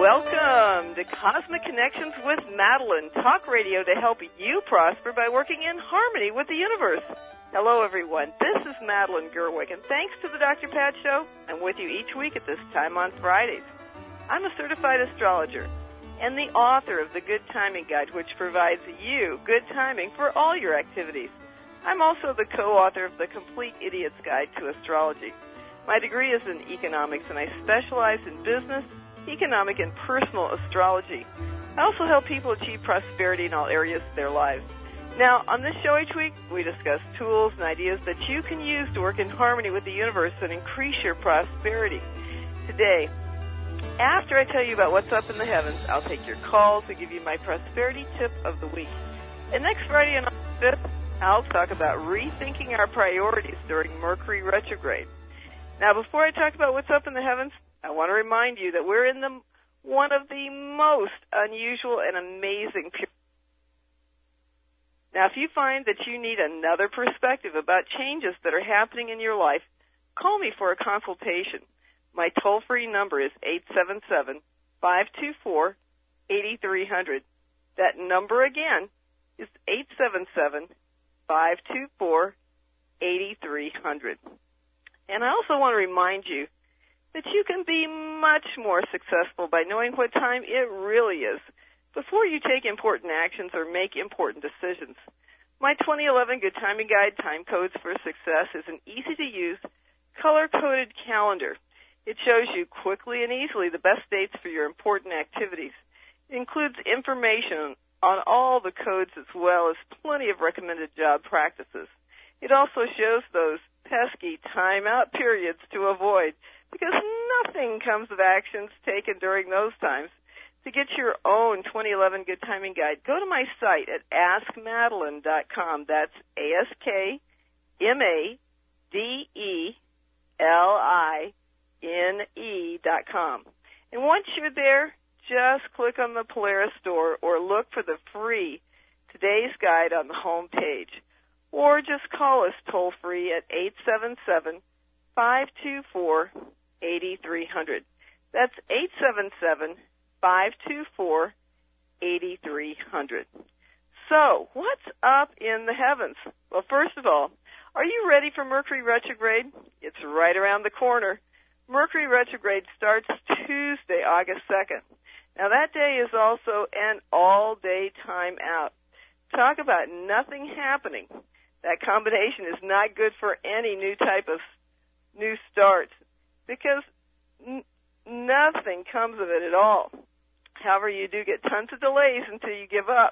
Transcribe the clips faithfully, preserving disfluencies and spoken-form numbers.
Welcome to Cosmic Connections with Madeline, talk radio to help you prosper by working in harmony with the universe. Hello, everyone. This is Madeline Gerwig, and thanks to the Doctor Pat Show, I'm with you each week at this time on Fridays. I'm a certified astrologer and the author of the Good Timing Guide, which provides you good timing for all your activities. I'm also the co-author of the Complete Idiot's Guide to Astrology. My degree is in economics, and I specialize in business, economic, and personal astrology. I also help people achieve prosperity in all areas of their lives. Now, on this show each week, we discuss tools and ideas that you can use to work in harmony with the universe and increase your prosperity. Today, after I tell you about what's up in the heavens, I'll take your calls and give you my prosperity tip of the week. And next Friday on August fifth, I'll talk about rethinking our priorities during Mercury retrograde. Now, before I talk about what's up in the heavens, I want to remind you that we're in the one of the most unusual and amazing periods. Now, if you find that you need another perspective about changes that are happening in your life, call me for a consultation. My toll-free number is eight seven seven, five two four, eight three zero zero. That number again is eight seven seven, five two four, eight three zero zero. And I also want to remind you that you can be much more successful by knowing what time it really is before you take important actions or make important decisions. My twenty eleven Good Timing Guide, Time Codes for Success, is an easy-to-use, color-coded calendar. It shows you quickly and easily the best dates for your important activities. It includes information on all the codes as well as plenty of recommended job practices. It also shows those pesky timeout periods to avoid, because nothing comes of actions taken during those times. To get your own twenty eleven Good Timing Guide, go to my site at ask madeline dot com. That's A S K M A D E L I N E dot com. And once you're there, just click on the Polaris store or look for the free Today's Guide on the home page. Or just call us toll-free at eight seven seven, five two four, eight three zero zero. That's eight seven seven, five two four, eight three zero zero. So, what's up in the heavens? Well, first of all, are you ready for Mercury retrograde? It's right around the corner. Mercury retrograde starts Tuesday, August second. Now, that day is also an all-day time out. Talk about nothing happening. That combination is not good for any new type of new start because n- nothing comes of it at all. However, you do get tons of delays until you give up.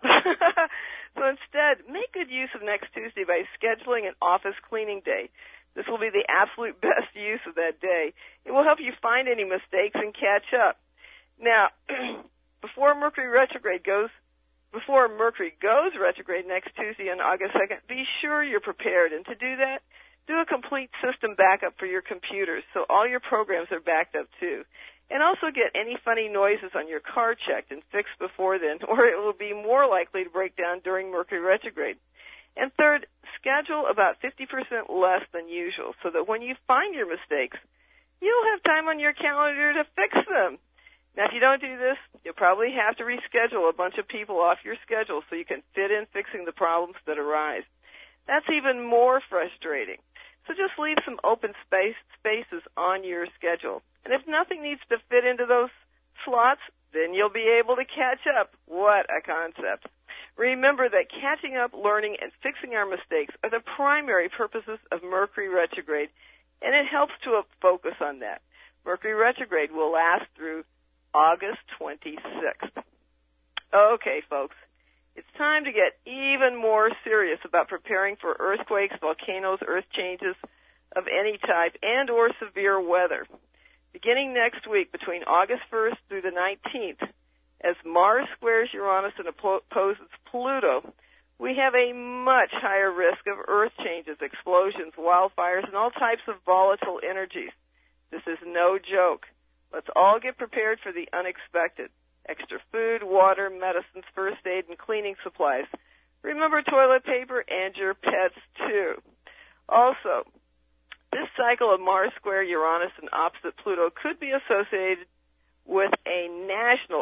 So instead, make good use of next Tuesday by scheduling an office cleaning day. This will be the absolute best use of that day. It will help you find any mistakes and catch up. Now, before Mercury retrograde goes Before Mercury goes retrograde next Tuesday on August second, be sure you're prepared. And to do that, do a complete system backup for your computers so all your programs are backed up too. And also get any funny noises on your car checked and fixed before then, or it will be more likely to break down during Mercury retrograde. And third, schedule about fifty percent less than usual so that when you find your mistakes, you'll have time on your calendar to fix them. Now, if you don't do this, you'll probably have to reschedule a bunch of people off your schedule so you can fit in fixing the problems that arise. That's even more frustrating. So just leave some open space spaces on your schedule. And if nothing needs to fit into those slots, then you'll be able to catch up. What a concept. Remember that catching up, learning, and fixing our mistakes are the primary purposes of Mercury retrograde, and it helps to focus on that. Mercury retrograde will last through August twenty-sixth. Okay, folks, it's time to get even more serious about preparing for earthquakes, volcanoes, earth changes of any type, and or severe weather. Beginning next week, between August first through the nineteenth, as Mars squares Uranus and opposes Pluto, we have a much higher risk of earth changes, explosions, wildfires, and all types of volatile energies. This is no joke. Let's all get prepared for the unexpected. Extra food, water, medicines, first aid, and cleaning supplies. Remember toilet paper and your pets, too. Also, this cycle of Mars square Uranus and opposite Pluto could be associated with a national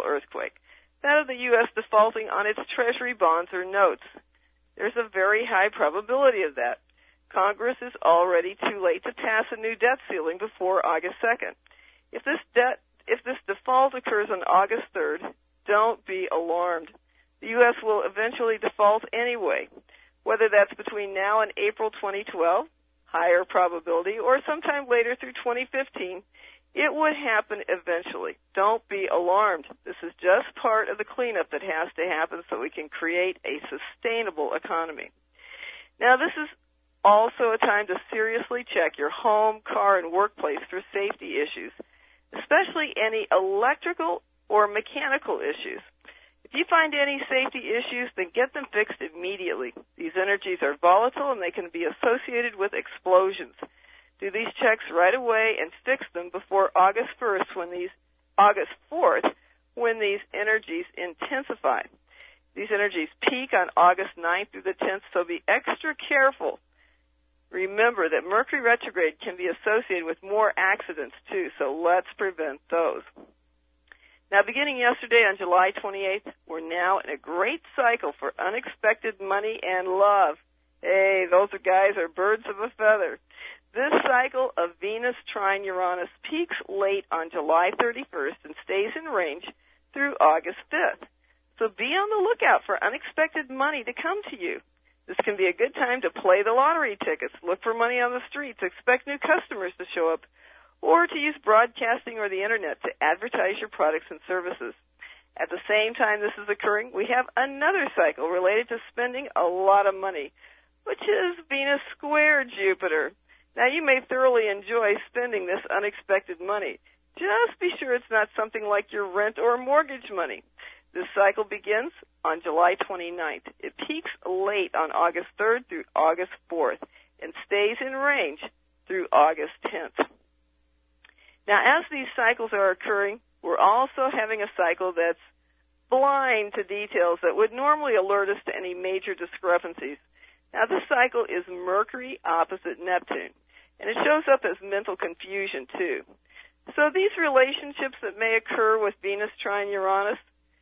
on its Treasury bonds or notes. There's a very high probability of that. Congress is already too late to pass a new debt ceiling before August second. If this debt, if this default occurs on August third, don't be alarmed. The U S will eventually default anyway, whether that's between now and April twenty twelve, higher probability, or sometime later through twenty fifteen. It would happen eventually. Don't be alarmed. This is just part of the cleanup that has to happen so we can create a sustainable economy. Now, this is also a time to seriously check your home, car, and workplace for safety issues, especially any electrical or mechanical issues. If you find any safety issues, then get them fixed immediately. These energies are volatile and they can be associated with explosions. Do these checks right away and fix them before August first, when these August fourth, when these energies intensify. These energies peak on August ninth through the tenth, so be extra careful. Remember that Mercury retrograde can be associated with more accidents too, so let's prevent those. Now, beginning yesterday on July twenty-eighth, we're now in a great cycle for unexpected money and love. Hey, those guys are birds of a feather. This cycle of Venus trine Uranus peaks late on July thirty-first and stays in range through August fifth. So be on the lookout for unexpected money to come to you. This can be a good time to play the lottery tickets, look for money on the streets, expect new customers to show up, or to use broadcasting or the Internet to advertise your products and services. At the same time this is occurring, we have another cycle related to spending a lot of money, which is Venus square Jupiter. Now, you may thoroughly enjoy spending this unexpected money. Just be sure it's not something like your rent or mortgage money. This cycle begins on July twenty-ninth. It peaks late on August third through August fourth and stays in range through August tenth. Now, as these cycles are occurring, we're also having a cycle that's blind to details that would normally alert us to any major discrepancies. Now, this cycle is Mercury opposite Neptune, and it shows up as mental confusion, too. So these relationships that may occur with Venus trine Uranus,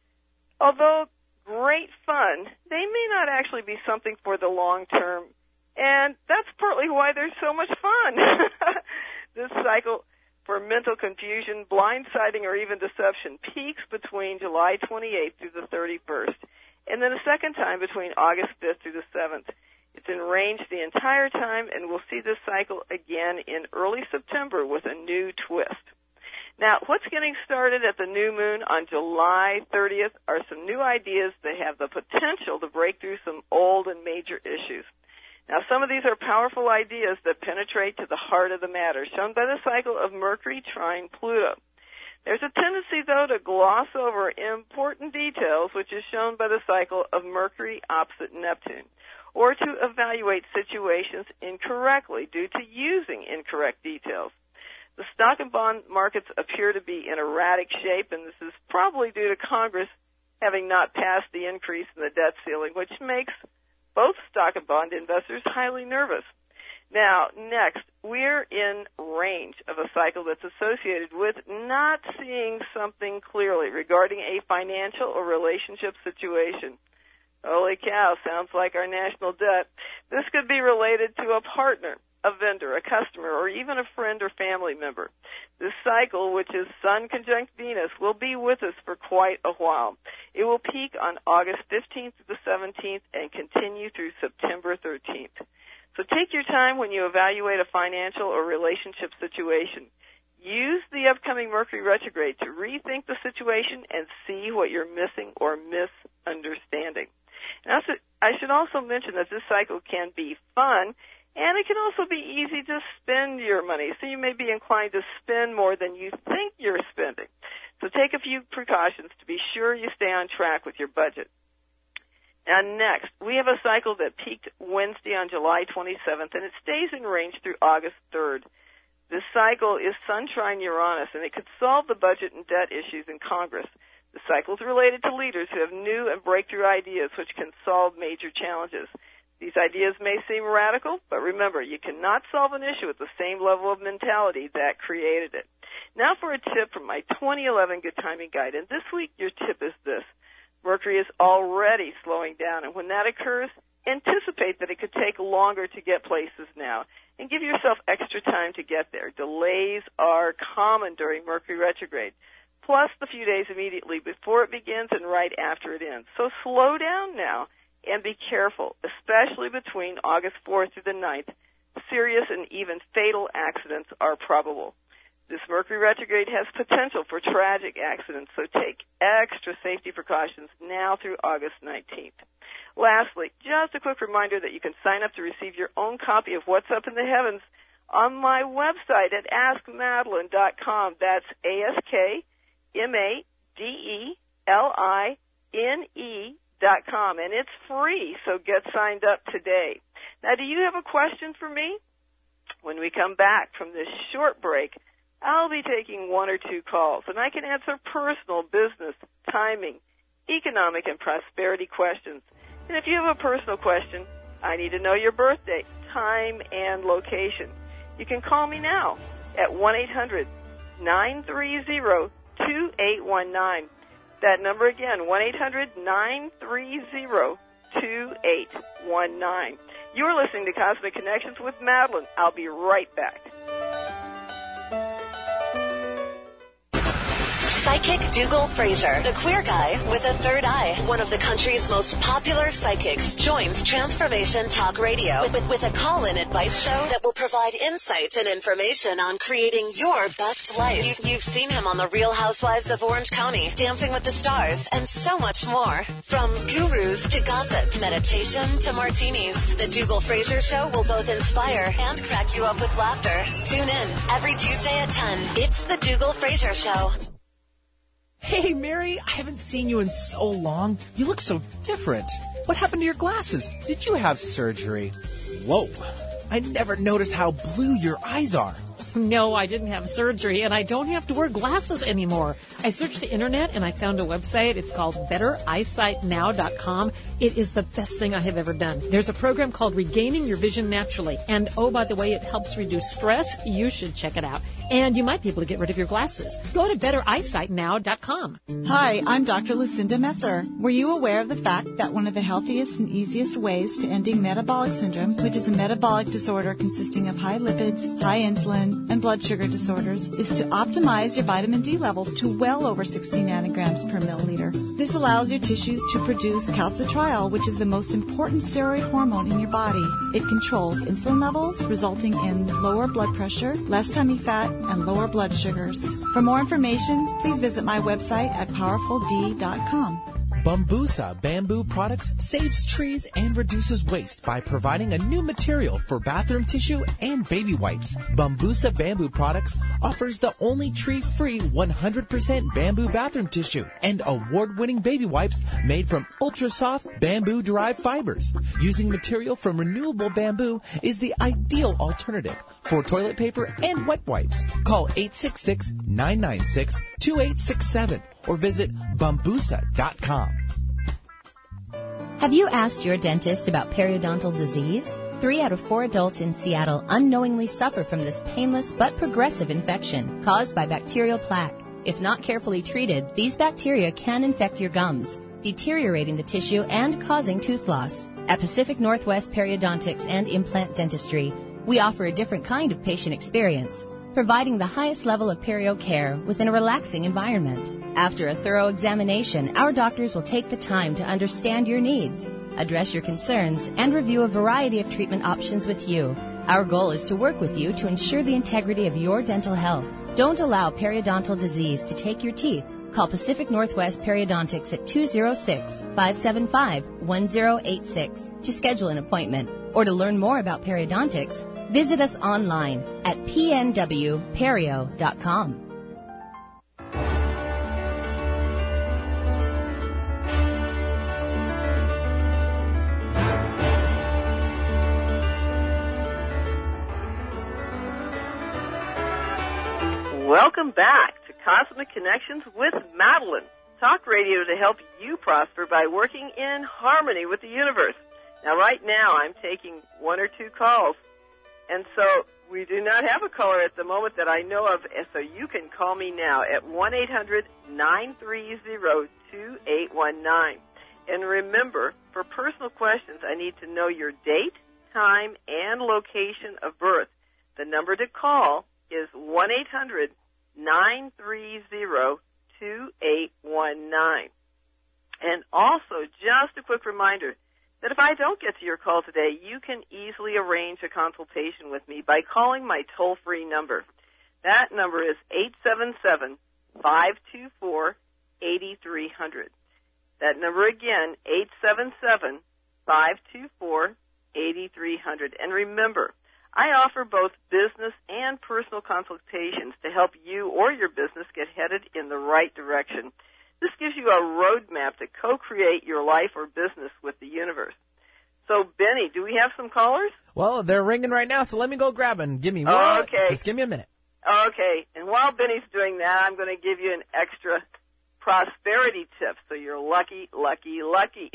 although great fun, they may not actually be something for the long term, and that's partly why they're so much fun. This cycle for mental confusion, blindsiding, or even deception peaks between July twenty-eighth through the thirty-first, and then a second time between August fifth through the seventh. It's in range the entire time, and we'll see this cycle again in early September with a new twist. Now, what's getting started at the new moon on July thirtieth are some new ideas that have the potential to break through some old and major issues. Now, some of these are powerful ideas that penetrate to the heart of the matter, shown by the cycle of Mercury trine Pluto. There's a tendency, though, to gloss over important details, which is shown by the cycle of Mercury opposite Neptune, or to evaluate situations incorrectly due to using incorrect details. The stock and bond markets appear to be in erratic shape, and this is probably due to Congress having not passed the increase in the debt ceiling, which makes both stock and bond investors highly nervous. Now, next, we're in range of a cycle that's associated with not seeing something clearly regarding a financial or relationship situation. Holy cow, sounds like our national debt. This could be related to a partner, a vendor, a customer, or even a friend or family member. This cycle, which is Sun conjunct Venus, will be with us for quite a while. It will peak on August fifteenth to the seventeenth and continue through September thirteenth. So take your time when you evaluate a financial or relationship situation. Use the upcoming Mercury retrograde to rethink the situation and see what you're missing or misunderstanding. Now, I should also mention that this cycle can be fun, and it can also be easy to spend your money, so you may be inclined to spend more than you think you're spending. So take a few precautions to be sure you stay on track with your budget. Now, next, we have a cycle that peaked Wednesday on July twenty-seventh, and it stays in range through August third. This cycle is Sun trine Uranus, and it could solve the budget and debt issues in Congress. The cycle is related to leaders who have new and breakthrough ideas which can solve major challenges. These ideas may seem radical, but remember, you cannot solve an issue with the same level of mentality that created it. Now for a tip from my twenty eleven Good Timing Guide, and this week your tip is this. Mercury is already slowing down, and when that occurs, anticipate that it could take longer to get places now, and give yourself extra time to get there. Delays are common during Mercury retrograde, plus the few days immediately before it begins and right after it ends. So slow down now and be careful, especially between August fourth through the ninth. Serious and even fatal accidents are probable. This Mercury retrograde has potential for tragic accidents, so take extra safety precautions now through August nineteenth. Lastly, just a quick reminder that you can sign up to receive your own copy of What's Up in the Heavens on my website at ask madeline dot com. That's A S K M A D E L I N E dot com, and it's free, so get signed up today. Now, do you have a question for me? When we come back from this short break, I'll be taking one or two calls, and I can answer personal, business, timing, economic, and prosperity questions. And if you have a personal question, I need to know your birth date, time, and location. You can call me now at one eight hundred nine three zero two eight one nine. That number again, one eight hundred nine three zero two eight one nine. You're listening to Cosmic Connections with Madeline. I'll be right back. Psychic Dougal Fraser, the queer guy with a third eye, one of the country's most popular psychics, joins Transformation Talk Radio with, with, with a call-in advice show that will provide insights and information on creating your best life. You, you've seen him on The Real Housewives of Orange County, Dancing with the Stars, and so much more. From gurus to gossip, meditation to martinis, the Dougal Fraser Show will both inspire and crack you up with laughter. Tune in every Tuesday at ten. It's the Dougal Fraser Show. Hey, Mary, I haven't seen you in so long. You look so different. What happened to your glasses? Did you have surgery? Whoa, I never noticed how blue your eyes are. No, I didn't have surgery, and I don't have to wear glasses anymore. I searched the internet, and I found a website. It's called better eyesight now dot com. It is the best thing I have ever done. There's a program called Regaining Your Vision Naturally. And, oh, by the way, it helps reduce stress. You should check it out. And you might be able to get rid of your glasses. Go to better eyesight now dot com. Hi, I'm Doctor Lucinda Messer. Were you aware of the fact that one of the healthiest and easiest ways to ending metabolic syndrome, which is a metabolic disorder consisting of high lipids, high insulin, and blood sugar disorders, is to optimize your vitamin D levels to well over sixty nanograms per milliliter? This allows your tissues to produce calcitriol, which is the most important steroid hormone in your body. It controls insulin levels, resulting in lower blood pressure, less tummy fat, and lower blood sugars. For more information, please visit my website at powerful d dot com. Bambusa Bamboo Products saves trees and reduces waste by providing a new material for bathroom tissue and baby wipes. Bambusa Bamboo Products offers the only tree-free one hundred percent bamboo bathroom tissue and award-winning baby wipes made from ultra-soft bamboo-derived fibers. Using material from renewable bamboo is the ideal alternative for toilet paper and wet wipes. Call eight six six, nine nine six, two eight six seven or visit bambusa dot com. Have you asked your dentist about periodontal disease? Three out of four adults in Seattle unknowingly suffer from this painless but progressive infection caused by bacterial plaque. If not carefully treated, these bacteria can infect your gums, deteriorating the tissue and causing tooth loss. At Pacific Northwest Periodontics and Implant Dentistry, we offer a different kind of patient experience, providing the highest level of perio care within a relaxing environment. After a thorough examination, our doctors will take the time to understand your needs, address your concerns, and review a variety of treatment options with you. Our goal is to work with you to ensure the integrity of your dental health. Don't allow periodontal disease to take your teeth. Call Pacific Northwest Periodontics at two oh six, five seven five, one oh eight six to schedule an appointment. Or to learn more about periodontics, visit us online at p n w perio dot com. Welcome back to Cosmic Connections with Madeline. Talk radio to help you prosper by working in harmony with the universe. Now, right now, I'm taking one or two calls. And so We do not have a caller at the moment that I know of, so you can call me now at one eight hundred nine three zero two eight one nine. And remember, for personal questions, I need to know your date, time, and location of birth. The number to call is one eight hundred nine three zero two eight one nine. And also, just a quick reminder that if I don't get to your call today, you can easily arrange a consultation with me by calling my toll-free number. That number is eight seven seven, five two four, eight three zero zero. That number again, eight seven seven, five two four, eight three zero zero. And remember, I offer both business and personal consultations to help you or your business get headed in the right direction. This gives you a roadmap to co-create your life or business with the universe. So, Benny, do we have some callers? Well, they're ringing right now, so let me go grab them. Give me one. Oh, okay. Just give me a minute. Okay. And while Benny's doing that, I'm going to give you an extra prosperity tip, so you're lucky, lucky, lucky.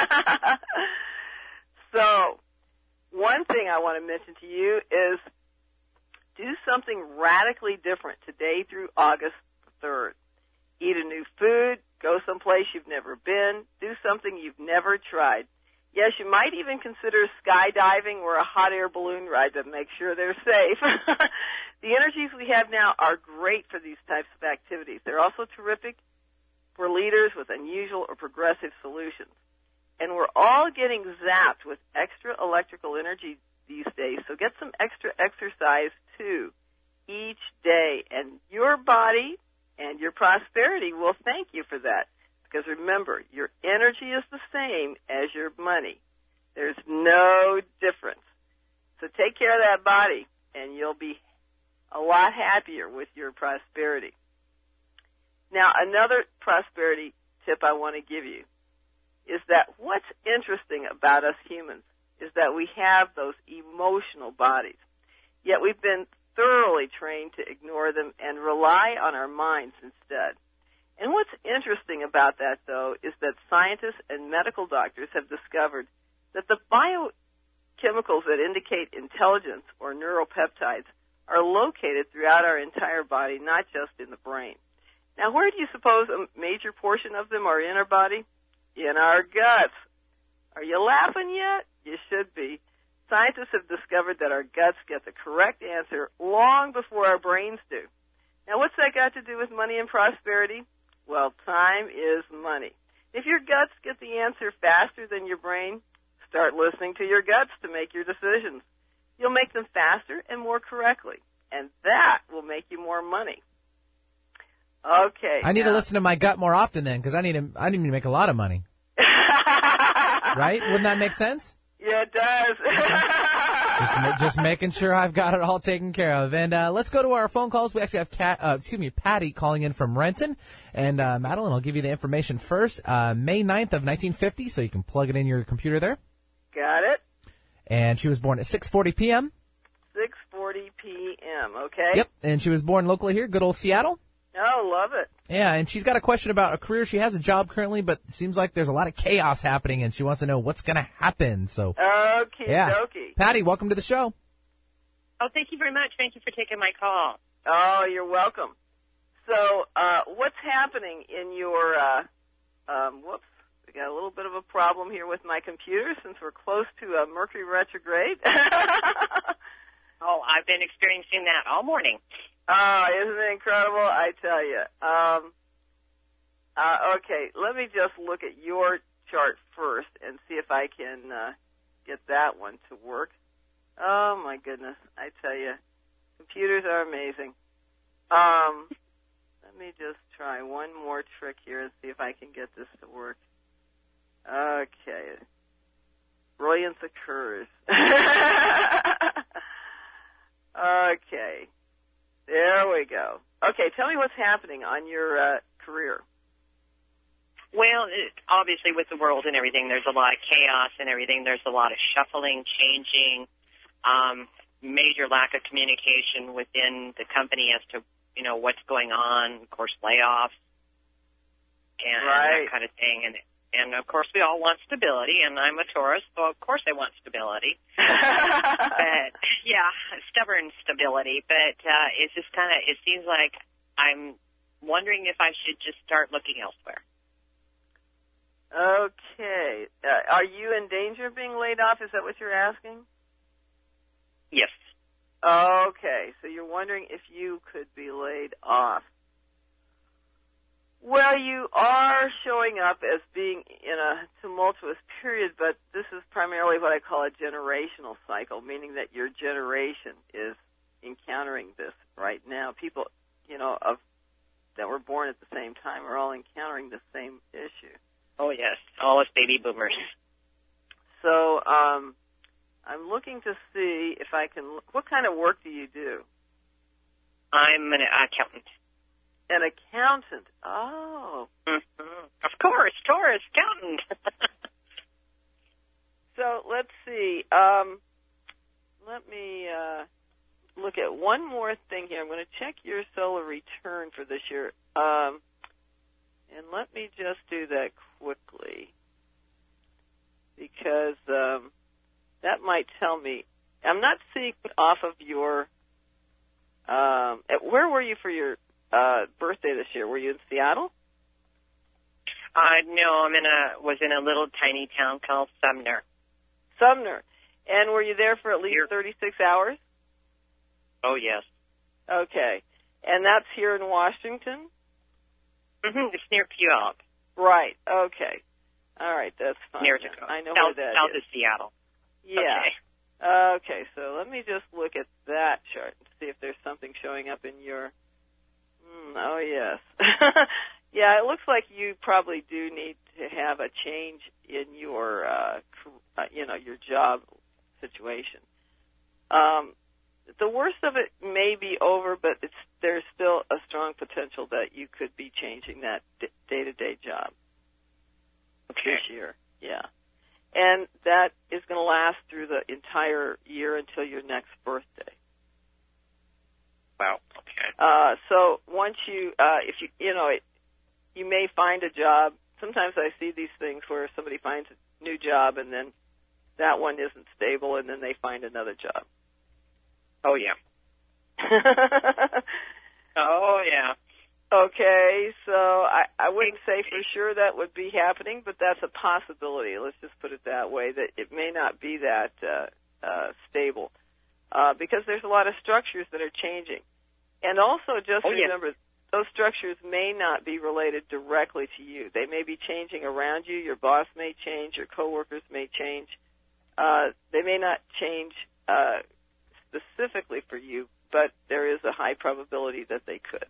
So, one thing I want to mention to you is do something radically different today through August third. Eat a new food, go someplace you've never been, do something you've never tried. Yes, you might even consider skydiving or a hot air balloon ride to make sure they're safe. The energies we have now are great for these types of activities. They're also terrific for leaders with unusual or progressive solutions. And we're all getting zapped with extra electrical energy these days, so get some extra exercise, too, each day. And your body and your prosperity will thank you for that. Because remember, your energy is the same as your money. There's no difference. So take care of that body, and you'll be a lot happier with your prosperity. Now, another prosperity tip I want to give you is that what's interesting about us humans is that we have those emotional bodies, yet we've been thoroughly trained to ignore them and rely on our minds instead. And what's interesting about that, though, is that scientists and medical doctors have discovered that the biochemicals that indicate intelligence, or neuropeptides, are located throughout our entire body, not just in the brain. Now, where do you suppose a major portion of them are in our body? In our guts. Are you laughing yet? You should be. Scientists have discovered that our guts get the correct answer long before our brains do. Now, what's that got to do with money and prosperity? Well, time is money. If your guts get the answer faster than your brain, start listening to your guts to make your decisions. You'll make them faster and more correctly, and that will make you more money. Okay. I need now. to listen to my gut more often then, because I need to, I need to make a lot of money. Right? Wouldn't that make sense? Yeah, it does. just, ma- just making sure I've got it all taken care of. And uh, let's go to our phone calls. We actually have Kat, uh, excuse me, Patty calling in from Renton. And uh, Madeline, I'll give you the information first. Uh, May ninth of nineteen fifty, so you can plug it in your computer there. Got it. And she was born at six forty p.m. six forty p.m., okay? Yep, and she was born locally here, good old Seattle. Oh, love it. Yeah, and she's got a question about a career. She has a job currently, but it seems like there's a lot of chaos happening, and she wants to know what's going to happen. So, Okie yeah. dokie. Patty, welcome to the show. Oh, thank you very much. Thank you for taking my call. Oh, you're welcome. So, uh, what's happening in your, uh, um, whoops, we got a little bit of a problem here with my computer since we're close to uh, Mercury retrograde. Oh, I've been experiencing that all morning. Oh, isn't it incredible? I tell you. Um, uh, okay, let me just look at your chart first and see if I can uh, get that one to work. Oh, my goodness. I tell you, computers are amazing. Um, let me just try one more trick here and see if I can get this to work. Okay. Brilliance occurs. Okay. There we go. Okay, tell me what's happening on your uh, career. Well, it, obviously with the world and everything, there's a lot of chaos and everything. There's a lot of shuffling, changing, um, major lack of communication within the company as to, you know, what's going on, of course, layoffs and right. that kind of thing. And And, of course, we all want stability, and I'm a Taurus, so of course I want stability. But, yeah, stubborn stability. But uh, it's just kind of, it seems like I'm wondering if I should just start looking elsewhere. Okay. Uh, are you in danger of being laid off? Is that what you're asking? Yes. Okay. So you're wondering if you could be laid off. Well, you are showing up as being in a tumultuous period, but this is primarily what I call a generational cycle, meaning that your generation is encountering this right now. People, you know, of that were born at the same time are all encountering the same issue. Oh, yes, all us baby boomers. So um, I'm looking to see if I can, what kind of work do you do? I'm an accountant. An accountant. Oh. Mm-hmm. Of course, Taurus, accountant. So let's see. Um, let me uh, look at one more thing here. I'm going to check your solar return for this year. Um, and let me just do that quickly because um, that might tell me. I'm not seeing off of your. Um, at, where were you for your uh, birthday this year? Were you in Seattle? Uh, no, I'm in a was in a little tiny town called Sumner. Sumner. And were you there for at least Here. thirty-six hours? Oh, yes. Okay. And that's here in Washington? Mm-hmm. It's near Puyallup. Right. Okay. All right. That's fine. Near Dakota. I know south, where that south is. of Seattle. Yeah. Okay. Okay. So let me just look at that chart and see if there's something showing up in your. Mm, oh yes. Yeah. It looks like you probably do need to have a change in your, uh, uh, you know, your job situation. Um, the worst of it may be over, but it's there's still a strong potential that you could be changing that d- day-to-day job Okay. this year. Yeah. And that is going to last through the entire year until your next birthday. Wow. Okay. Uh, so once you, uh, if you, you know, it, you may find a job. Sometimes I see these things where somebody finds a new job and then that one isn't stable and then they find another job. Oh, yeah. Oh, yeah. Okay, so I, I wouldn't say for sure that would be happening, but that's a possibility. Let's just put it that way, that it may not be that uh, uh, stable uh, because there's a lot of structures that are changing. And also just oh, remember, yes. those structures may not be related directly to you. They may be changing around you. Your boss may change. Your coworkers may change. Uh, they may not change uh, specifically for you, but there is a high probability that they could.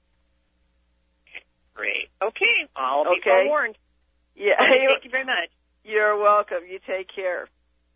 Great. Okay. I'll be Okay. forewarned. Yeah. Okay, thank you very much. You're welcome. You take care.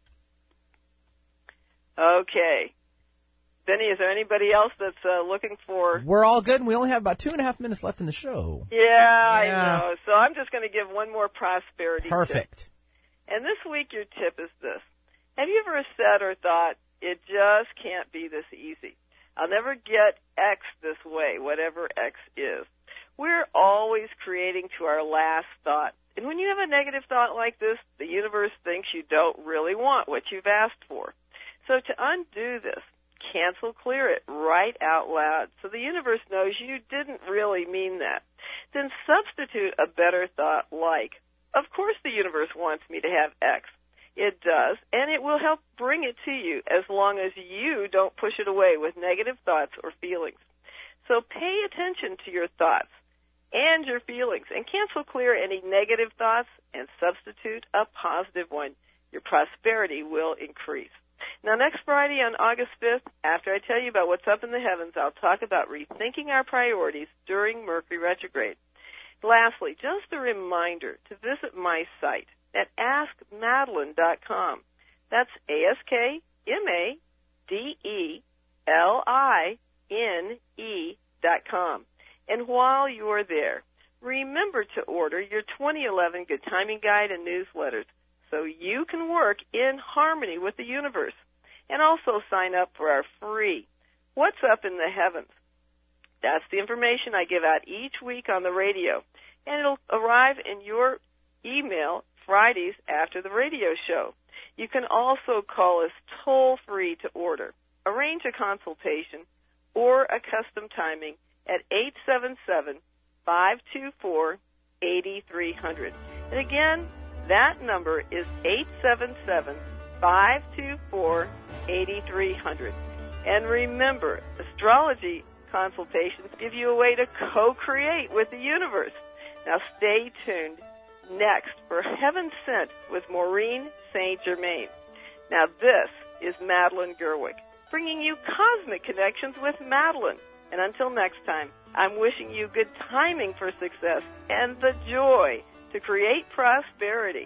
Okay. Benny, is there anybody else that's uh, looking for... We're all good, and we only have about two and a half minutes left in the show. Yeah, I Yeah. know. So I'm just going to give one more prosperity tip. Perfect. And this week your tip is this. Have you ever said or thought, it just can't be this easy? I'll never get X this way, whatever X is. We're always creating to our last thought. And when you have a negative thought like this, the universe thinks you don't really want what you've asked for. So to undo this, cancel clear it right out loud so the universe knows you didn't really mean that. Then substitute a better thought like, of course the universe wants me to have X. It does, and it will help bring it to you as long as you don't push it away with negative thoughts or feelings. So pay attention to your thoughts and your feelings and cancel clear any negative thoughts and substitute a positive one. Your prosperity will increase. Now, next Friday on August fifth, after I tell you about what's up in the heavens, I'll talk about rethinking our priorities during Mercury retrograde. Lastly, just a reminder to visit my site at ask madeline dot com. That's A S K M A D E L I N E dot com. And while you're there, remember to order your twenty eleven Good Timing Guide and newsletters so you can work in harmony with the universe. And also sign up for our free What's Up in the Heavens. That's the information I give out each week on the radio. And it'll arrive in your email Fridays after the radio show. You can also call us toll-free to order, arrange a consultation, or a custom timing at eight seven seven, five two four, eight three zero zero. And again, that number is eight seven seven, five two four, eight three zero zero. And remember, astrology consultations give you a way to co-create with the universe. Now stay tuned next for Heaven Sent with Maureen Saint Germain. Now this is Madeline Gerwick, bringing you Cosmic Connections with Madeline. And until next time, I'm wishing you good timing for success and the joy to create prosperity.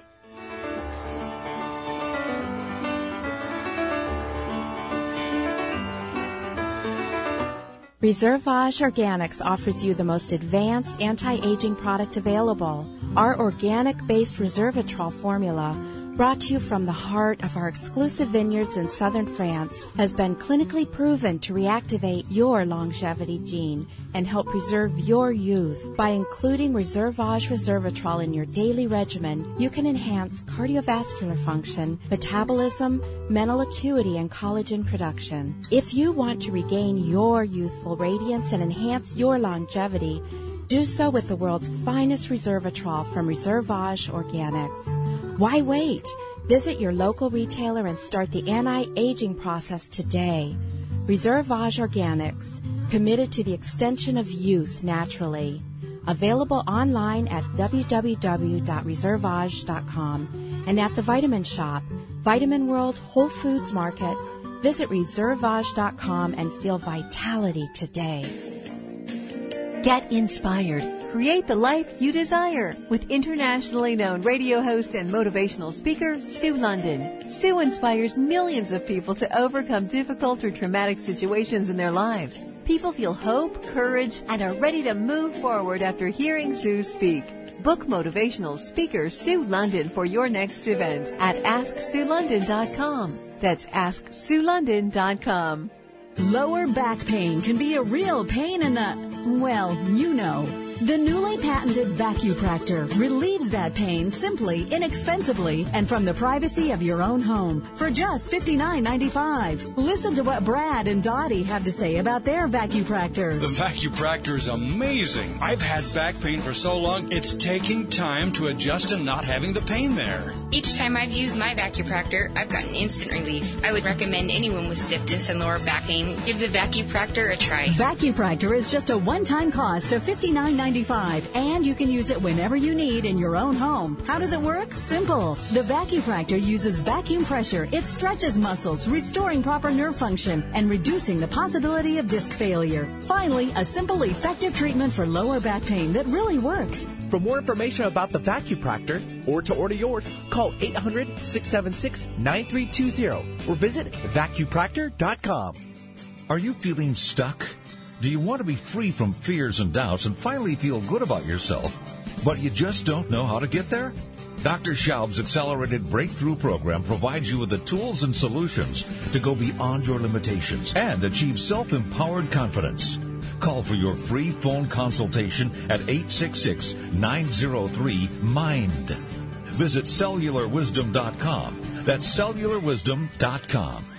Reservage Organics offers you the most advanced anti-aging product available. Our organic-based Resveratrol formula, brought to you from the heart of our exclusive vineyards in southern France, has been clinically proven to reactivate your longevity gene and help preserve your youth. By including Reservage Resveratrol in your daily regimen, you can enhance cardiovascular function, metabolism, mental acuity, and collagen production. If you want to regain your youthful radiance and enhance your longevity, do so with the world's finest Resveratrol from Reservage Organics. Why wait? Visit your local retailer and start the anti-aging process today. Reservage Organics, committed to the extension of youth naturally. Available online at w w w dot reservage dot com and at the Vitamin Shop, Vitamin World, Whole Foods Market. Visit reservage dot com and feel vitality today. Get inspired. Create the life you desire with internationally known radio host and motivational speaker, Sue London. Sue inspires millions of people to overcome difficult or traumatic situations in their lives. People feel hope, courage, and are ready to move forward after hearing Sue speak. Book motivational speaker Sue London for your next event at ask sue london dot com. That's ask sue london dot com. Lower back pain can be a real pain in the, well, you know. The newly patented Vacupractor relieves that pain simply, inexpensively, and from the privacy of your own home for just fifty-nine ninety-five. Listen to what Brad and Dottie have to say about their Vacupractors. The Vacupractor is amazing. I've had back pain for so long, it's taking time to adjust to not having the pain there. Each time I've used my Vacupractor, I've gotten instant relief. I would recommend anyone with stiffness and lower back pain give the Vacupractor a try. Vacupractor is just a one-time cost of fifty-nine ninety-five, and you can use it whenever you need in your own home. How does it work? Simple. The Vacupractor uses vacuum pressure. It stretches muscles, restoring proper nerve function and reducing the possibility of disc failure. Finally, a simple, effective treatment for lower back pain that really works. For more information about the Vacupractor or to order yours, call eight hundred, six seven six, nine three two zero or visit vacupractor dot com. Are you feeling stuck? Do you want to be free from fears and doubts and finally feel good about yourself, but you just don't know how to get there? Doctor Schaub's Accelerated Breakthrough Program provides you with the tools and solutions to go beyond your limitations and achieve self-empowered confidence. Call for your free phone consultation at eight six six, nine zero three, MIND. Visit cellular wisdom dot com. That's cellular wisdom dot com.